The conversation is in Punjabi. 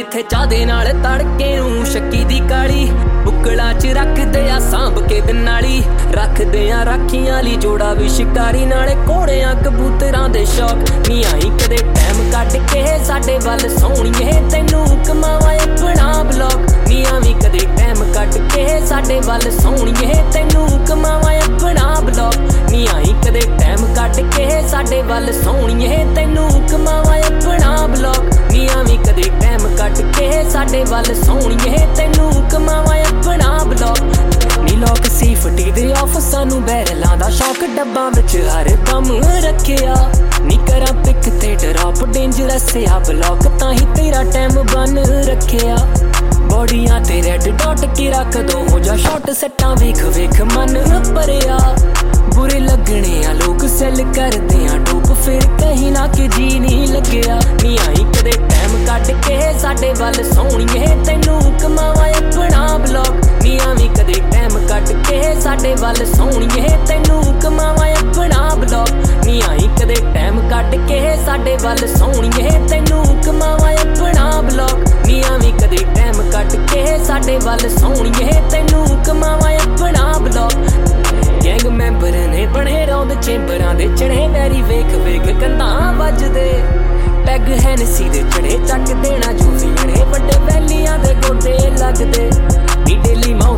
ਖਿਚਾ ਦੇ ਨਾਲ ਤੜਕੇ ਨੂੰ ਸ਼ੱਕੀ ਦੀ ਕਾਲੀ ਬੁੱਕਲਾਂ 'ਚ ਰੱਖਦੇ ਆ ਸਾਂਭ ਕੇ ਦਿਨਾਲੀ ਰੱਖਦੇ ਆ ਰਾਖੀਆਂ ਲਈ ਜੋੜਾ ਵੀ ਸ਼ਿਕਾਰੀ ਨਾਲੇ ਘੋੜਿਆਂ ਕਬੂਤਰਾਂ ਦੇ ਸ਼ੌਕ ਨੀ ਆਈ ਕਦੇ ਟਾਈਮ ਕੱਢ ਕੇ ਸਾਡੇ ਵੱਲ ਸੋਹਣੀਏ ਤੈਨੂੰ ਕਮਾਵਾਂ ਆਪਣਾ ਬਲੌਕ ਨੀ ਆਵੀਂ ਕਦੇ ਟਾਈਮ ਕੱਢ ਕੇ ਸਾਡੇ ਵੱਲ ਸੋਹਣੀਏ ਤੈਨੂੰ ਕਮਾਵਾਂ ਆਪਣਾ ਬਲੌਕ ਨੀ ਆਈ ਕਦੇ ਟਾਈਮ ਕੱਢ ਕੇ ਸਾਡੇ ਵੱਲ ਸੋਹਣੀਏ ਤੈਨੂੰ ਕਮਾਵਾਂ ਆਪਣਾ ਬਲੌਕ ਨੀ ਆਵੀਂ ਕਦੇ ਟਾਈਮ ਕੱਢ ਕੇ ਸਾਡੇ ਵੱਲ ਸੋਹਣੀਏ ਤੈਨੂੰ ਕਮਾਵਾਂ ਆਪਣਾ ਬਲੌਕ ਨੀ ਲੋਕ ਸੀ ਫਟੀ ਦੇ ਆਫਸਾਂ ਨੂੰ ਬੈਰਲਾਂ ਦਾ ਸ਼ੌਕ ਡੱਬਾਂ ਵਿੱਚ ਹਰ ਦਮ ਰੱਖਿਆ ਨੀ ਕਰਾਂ ਪਿਕ ਤੇ ਡਰੌਪ ਡੇਂਜਰਸ ਆ ਬਲੌਕ ਤਾਂ ਹੀ ਤੇਰਾ ਟਾਈਮ ਬੰਨ ਰੱਖਿਆ ਬੋਡੀਆਂ ਤੇ ਰੈਡ ਡਾਟ ਕੀ ਰੱਖ ਦੋ ਹੋ ਜਾ ਸ਼ਾਟ ਸੱਟਾਂ ਵੇਖ ਵੇਖ ਮਨ ਭਰਿਆ ਬੁਰੇ ਲੱਗਣੇ ਆ ਲੋਕ ਸੈਲ ਕਰਦੇ ਆ ਡੋਪ ਫਿਰ ਕਹੀਂ ਨਾ ਕਿ ਜੀ ਨਹੀਂ ਲੱਗਿਆ ਨੀ ਆਈ ਕਦੇ ਟਾਈਮ ਕੱਢ ਕੇ ਸਾਡੇ ਵੱਲ ਸੋਹਣੀਏ ਤੈਨੂੰ ਕਮਾਵਾਂ ਆਪਣਾ ਬਲੌਕ ਨੀ ਆਵੀਂ ਕਦੇ ਟਾਈਮ ਕੱਢ ਕੇ ਸਾਡੇ ਵੱਲ ਸੋਹਣੀਏ ਤੈਨੂੰ ਕਮਾਵਾਂ ਆਪਣਾ ਬਲੌਕ ਨੀ ਆਈ ਕਦੇ ਟਾਈਮ ਕੱਢ ਕੇ ਸਾਡੇ ਵੱਲ ਸੋਹਣੀਏ ਤੈਨੂੰ ਕਮਾਵਾਂ ਆਪਣਾ ਬਲੌਕ ਨੀ ਆਵੀਂ ਕਦੇ ਟਾਈਮ ਕੱਢ ਕੇ ਸਾਡੇ ਵੱਲ ਸੋਹਣੀਏ ਤੈਨੂੰ ਕਮਾਵਾਂ ਆਪਣਾ ਬਲੌਕ ਗੈਂਗ ਮੈਂਬਰ ਨੇ ਬਣੇ ਰੌਂਦ ਚੇਂਬਰਾਂ ਦੇ ਚੜੇ ਵੈਰੀ ਵੇਖ ਵੇਖ ਕੰਧਾਂ ਵੱਜਦੇ ਪੈਗ ਹੈਨਸੀ ਦੇ ਚੜੇ ਚੱਕ ਦੇਣਾ ਜੂਸੀੜੇ ਵੱਡੇ ਵੈਲੀਆਂ ਦੇ ਗੋਡੇ ਲੱਗਦੇ ਨੀ ਡੇਲੀ